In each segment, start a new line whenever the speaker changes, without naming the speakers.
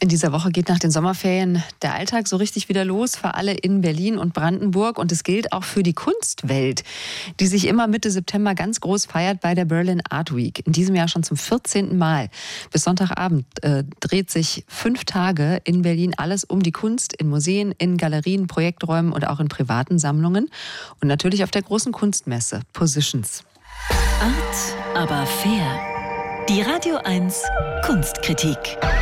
In dieser Woche geht nach den Sommerferien der Alltag so richtig wieder los für alle in Berlin und Brandenburg. Und es gilt auch für die Kunstwelt, die sich immer Mitte September ganz groß feiert bei der Berlin Art Week. In diesem Jahr schon zum 14. Mal. Bis Sonntagabend dreht sich 5 Tage in Berlin alles um die Kunst in Museen, in Galerien, Projekträumen und auch in privaten Sammlungen. Und natürlich auf der großen Kunstmesse Positions.
Art, aber fair. Die Radio 1 Kunstkritik.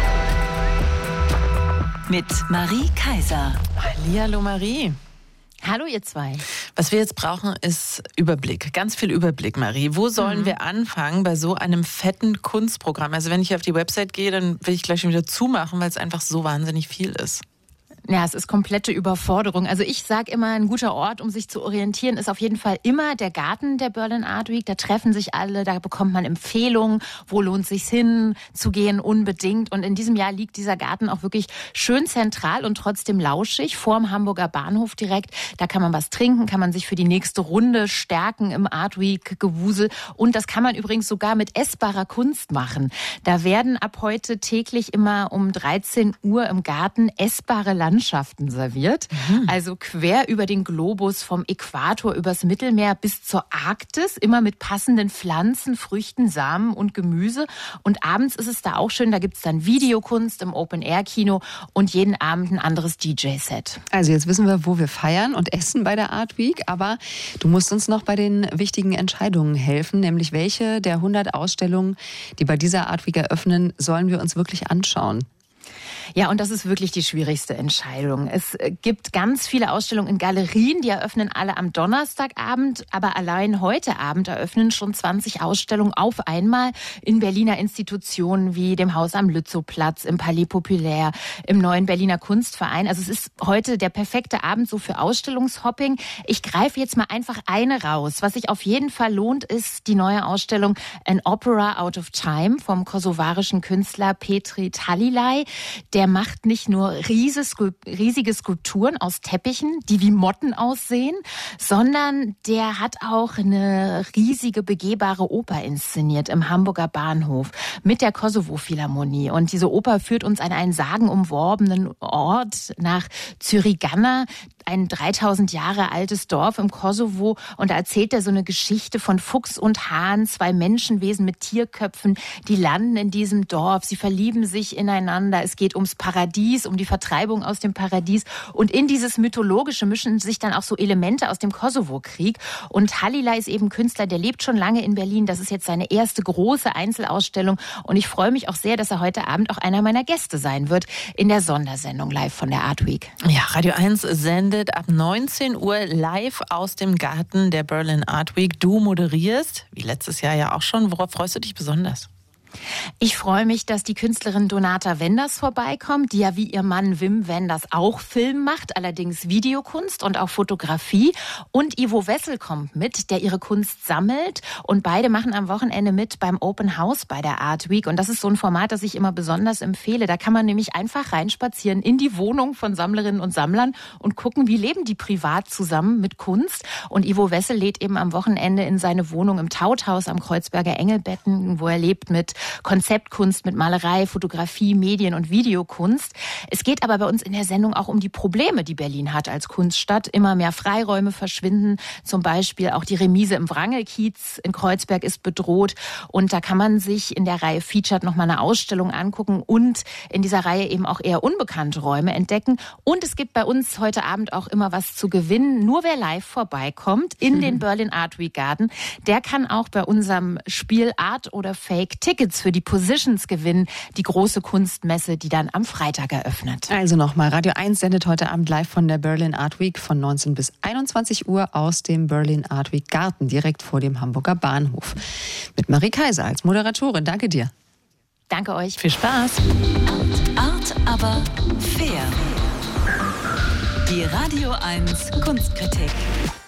Mit Marie Kaiser.
Hallihallo Marie.
Hallo ihr zwei.
Was wir jetzt brauchen, ist Überblick. Ganz viel Überblick, Marie. Wo sollen wir anfangen bei so einem fetten Kunstprogramm? Also wenn ich auf die Website gehe, dann will ich gleich schon wieder zumachen, weil es einfach so wahnsinnig viel ist.
Ja, es ist komplette Überforderung. Also ich sage immer, ein guter Ort, um sich zu orientieren, ist auf jeden Fall immer der Garten der Berlin Art Week. Da treffen sich alle, da bekommt man Empfehlungen, wo lohnt es sich hinzugehen, unbedingt. Und in diesem Jahr liegt dieser Garten auch wirklich schön zentral und trotzdem lauschig, vorm Hamburger Bahnhof direkt. Da kann man was trinken, kann man sich für die nächste Runde stärken im Art Week Gewusel. Und das kann man übrigens sogar mit essbarer Kunst machen. Da werden ab heute täglich immer um 13 Uhr im Garten essbare Landschaften serviert. Also quer über den Globus, vom Äquator übers Mittelmeer bis zur Arktis, immer mit passenden Pflanzen, Früchten, Samen und Gemüse. Und abends ist es da auch schön, da gibt es dann Videokunst im Open-Air-Kino und jeden Abend ein anderes DJ-Set.
Also jetzt wissen wir, wo wir feiern und essen bei der Art Week, aber du musst uns noch bei den wichtigen Entscheidungen helfen, nämlich welche der 100 Ausstellungen, die bei dieser Art Week eröffnen, sollen wir uns wirklich anschauen?
Ja, und das ist wirklich die schwierigste Entscheidung. Es gibt ganz viele Ausstellungen in Galerien, die eröffnen alle am Donnerstagabend, aber allein heute Abend eröffnen schon 20 Ausstellungen auf einmal in Berliner Institutionen wie dem Haus am Lützowplatz, im Palais Populaire, im neuen Berliner Kunstverein. Also es ist heute der perfekte Abend so für Ausstellungshopping. Ich greife jetzt mal einfach eine raus. Was sich auf jeden Fall lohnt, ist die neue Ausstellung An Opera Out of Time vom kosovarischen Künstler Petri Talilaj. Der macht nicht nur riesige Skulpturen aus Teppichen, die wie Motten aussehen, sondern der hat auch eine riesige begehbare Oper inszeniert im Hamburger Bahnhof mit der Kosovo-Philharmonie. Und diese Oper führt uns an einen sagenumworbenen Ort nach Züriganna, ein 3000 Jahre altes Dorf im Kosovo. Und da erzählt er so eine Geschichte von Fuchs und Hahn, 2 Menschenwesen mit Tierköpfen, die landen in diesem Dorf. Sie verlieben sich ineinander. Es geht ums Paradies, um die Vertreibung aus dem Paradies. Und in dieses Mythologische mischen sich dann auch so Elemente aus dem Kosovo-Krieg. Und Talilaj ist eben Künstler, der lebt schon lange in Berlin. Das ist jetzt seine erste große Einzelausstellung. Und ich freue mich auch sehr, dass er heute Abend auch einer meiner Gäste sein wird in der Sondersendung live von der Art Week.
Ja, Radio 1 sendet ab 19 Uhr live aus dem Garten der Berlin Art Week. Du moderierst, wie letztes Jahr ja auch schon. Worauf freust du dich besonders?
Ich freue mich, dass die Künstlerin Donata Wenders vorbeikommt, die ja wie ihr Mann Wim Wenders auch Film macht, allerdings Videokunst und auch Fotografie. Und Ivo Wessel kommt mit, der ihre Kunst sammelt. Und beide machen am Wochenende mit beim Open House bei der Art Week. Und das ist so ein Format, das ich immer besonders empfehle. Da kann man nämlich einfach reinspazieren in die Wohnung von Sammlerinnen und Sammlern und gucken, wie leben die privat zusammen mit Kunst. Und Ivo Wessel lädt eben am Wochenende in seine Wohnung im Tauthaus am Kreuzberger Engelbecken, wo er lebt, mit Konzeptkunst, mit Malerei, Fotografie, Medien- und Videokunst. Es geht aber bei uns in der Sendung auch um die Probleme, die Berlin hat als Kunststadt. Immer mehr Freiräume verschwinden. Zum Beispiel auch die Remise im Wrangelkiez in Kreuzberg ist bedroht. Und da kann man sich in der Reihe Featured nochmal eine Ausstellung angucken und in dieser Reihe eben auch eher unbekannte Räume entdecken. Und es gibt bei uns heute Abend auch immer was zu gewinnen. Nur wer live vorbeikommt in den Berlin Art Week Garten, der kann auch bei unserem Spiel Art oder Fake Tickets für die Positions gewinnen, die große Kunstmesse, die dann am Freitag eröffnet.
Also nochmal, Radio 1 sendet heute Abend live von der Berlin Art Week von 19 bis 21 Uhr aus dem Berlin Art Week Garten, direkt vor dem Hamburger Bahnhof. Mit Marie Kaiser als Moderatorin. Danke dir.
Danke euch.
Viel Spaß.
Art, aber fair. Die Radio 1 Kunstkritik.